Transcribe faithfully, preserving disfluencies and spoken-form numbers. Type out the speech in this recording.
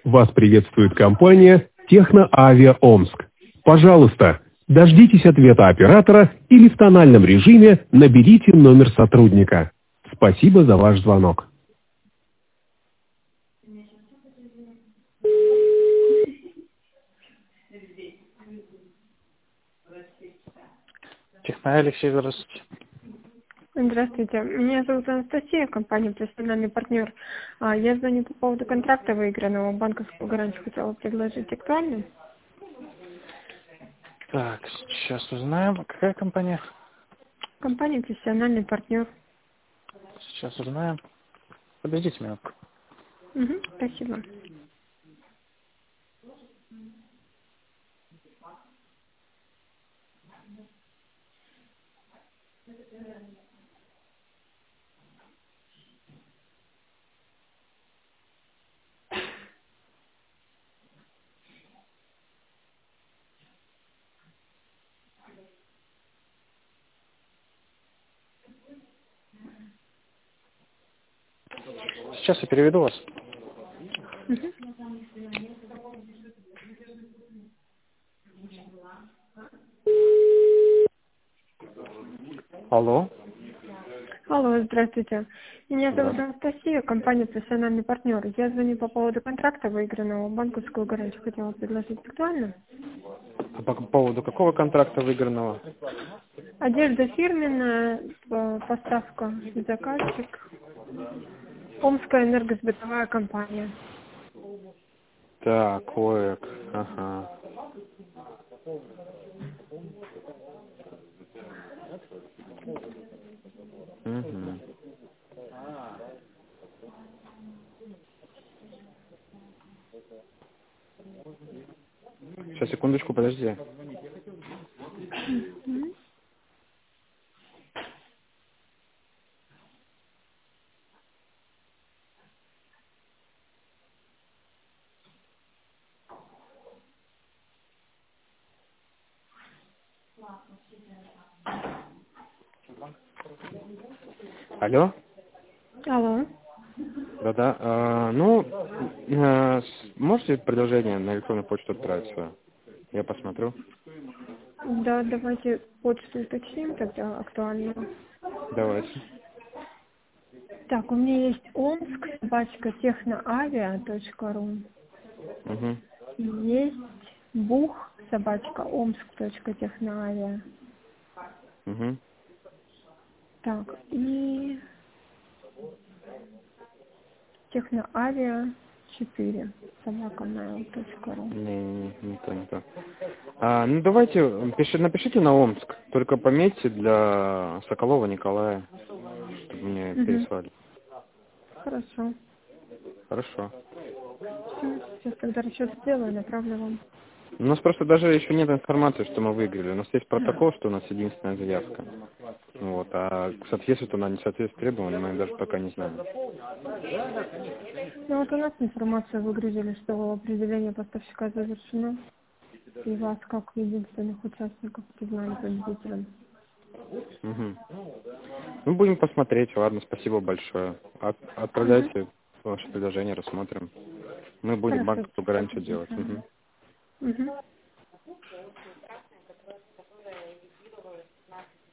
Вас приветствует компания «Техноавиа Омск». Пожалуйста, дождитесь ответа оператора или в тональном режиме наберите номер сотрудника. Спасибо за ваш звонок. Техноавиа, Алексей, здравствуйте. Здравствуйте. Меня зовут Анастасия, компания «Профессиональный партнер». А, Я звоню по поводу контракта выигранного. Банковскую гарантию хотела предложить. Актуально? Так, сейчас узнаем. Какая компания? Компания «Профессиональный партнер». Сейчас узнаем. Подождите минутку. Угу, спасибо. Сейчас я переведу вас. Угу. Алло. Алло, здравствуйте. Меня зовут Здравствуйте. Анастасия, компания «Профессиональный партнер». Я звоню по поводу контракта выигранного. Банковскую гарантию хотела предложить. Актуально? А по поводу какого контракта выигранного? Одежда фирменная, э, поставка, заказчик. Омская энергосбытовая компания. Так, ОЭК. Ага. Угу. Сейчас, секундочку, подожди. Мгм. Алло? Алло. Да-да. А, ну, а, с- можете предложение на электронную почту отправить свое? Я посмотрю. Да, давайте почту уточним тогда актуально. Давайте. Так, у меня есть Омск, собачка техноавиа точка ру. Угу. Есть Бух, собачка омск точка техноавиа. Угу. Так, и техноавиа четыре, собака mail точка ру. Не, не, не то, не то. А, ну давайте, пиши- напишите на Омск, только пометьте для Соколова Николая, чтобы мне Угу. переслали. Хорошо. Хорошо. Всё, сейчас тогда расчет сделаю, направлю вам. У нас просто даже еще нет информации, что мы выиграли. У нас есть протокол, что у нас единственная заявка. Вот, а соответствует она, не соответствует требованиям, мы даже пока не знаем. Ну вот у нас информацию выгрузили, что определение поставщика завершено. И вас как единственных участников признали победителем. Угу. Мы будем посмотреть, ладно, спасибо большое. От- Угу. отправляйте ваше предложение, рассмотрим. Мы будем Хорошо, банковскую сейчас гарантию делать. отвечаю. Угу. Угу.